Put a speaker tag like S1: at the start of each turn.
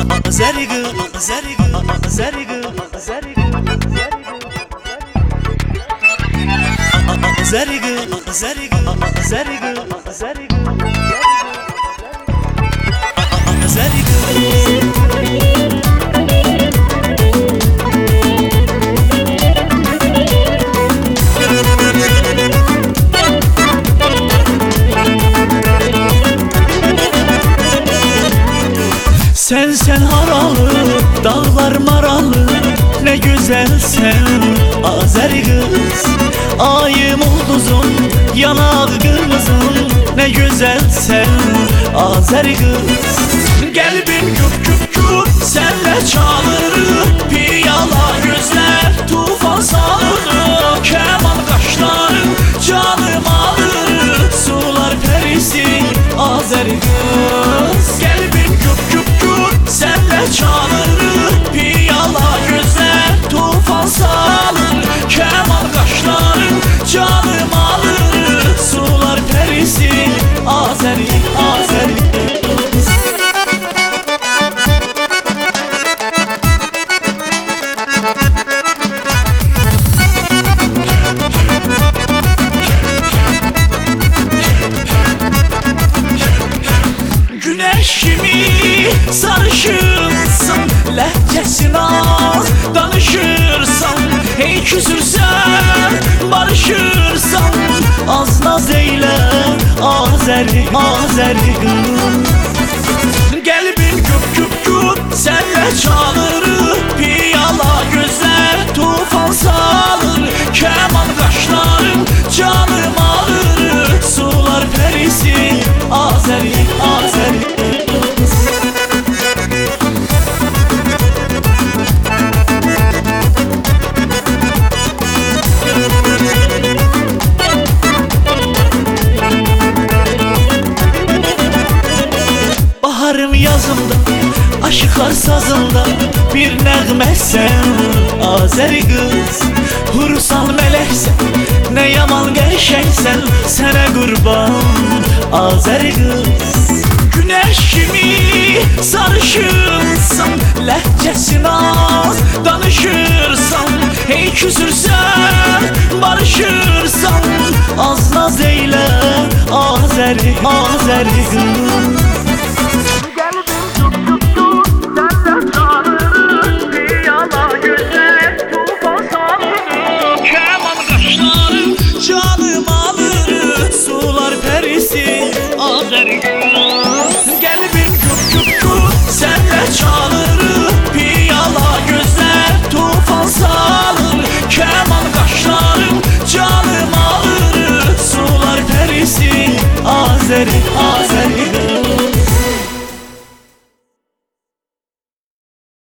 S1: Azeri kız, Azeri kız, Azeri kız, Azeri kız, Azeri kız, Azeri kız, Azeri kız, Azeri kız, Azeri kız. Sen haralı, dağlar maralı, ne güzelsen Azeri kız. Ayım ulduzun, yanağı kırmızın, ne güzelsen Azeri kız. Kalbim güp güp güp, senle çalır, piyala gözler tufan salır. Keman kaşların canım alır, sular perisi Azeri kız. Kalbim güp güp güp, senle çalır, piyala gözler tufan salır. Keman kaşların canım alır, sular perisi Azeri, Azeri kız. Güneş gibi sarışırsın, lehçesin az danışırsan. Hey küsürsen, barışırsan, az naz eyle Azeri, Azeri kız. Kalbim güp güp güp, senle çalır, piyala gözler tufan salır. Keman kaşların canım alır, sular perisi Azeri, Azeri kız. Baharım yazımda, aşıklar sazında, bir nəğməsən Azeri kız. Hursan meleksen, ne yaman gerşeksen, sana kurban Azeri kız. Güneş gibi sarışırsan, lehçesin az danışırsan. Hey küsürsen, barışırsan, az naz eyle Azeri, Azeri kız. Canım alır, sular perisi Azeri kız. Kalbim güp güp güp, senle çalır, piyala gözler tufan salır. Keman kaşların canım alır, sular perisi Azeri, Azeri kız.